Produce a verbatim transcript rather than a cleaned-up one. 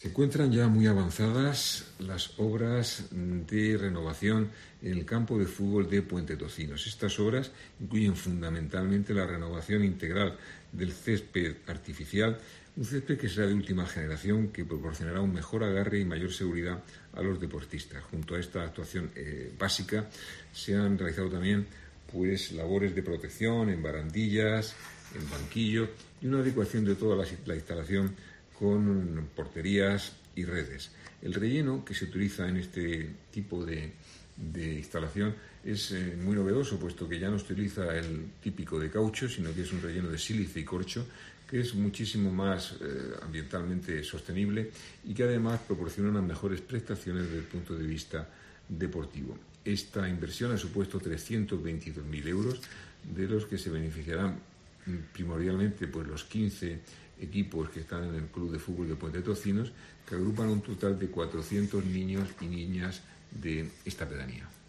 Se encuentran ya muy avanzadas las obras de renovación en el campo de fútbol de Puente Tocinos. Estas obras incluyen fundamentalmente la renovación integral del césped artificial, un césped que será de última generación, que proporcionará un mejor agarre y mayor seguridad a los deportistas. Junto a esta actuación eh, básica se han realizado también pues labores de protección en barandillas, en banquillos y una adecuación de toda la, la instalación con porterías y redes. El relleno que se utiliza en este tipo de, de instalación es eh, muy novedoso, puesto que ya no se utiliza el típico de caucho, sino que es un relleno de sílice y corcho, que es muchísimo más eh, ambientalmente sostenible y que además proporciona unas mejores prestaciones desde el punto de vista deportivo. Esta inversión ha supuesto trescientos veintidós mil euros, de los que se beneficiarán primordialmente pues, los quince equipos que están en el Club de Fútbol de Puente Tocinos, que agrupan un total de cuatrocientos niños y niñas de esta pedanía.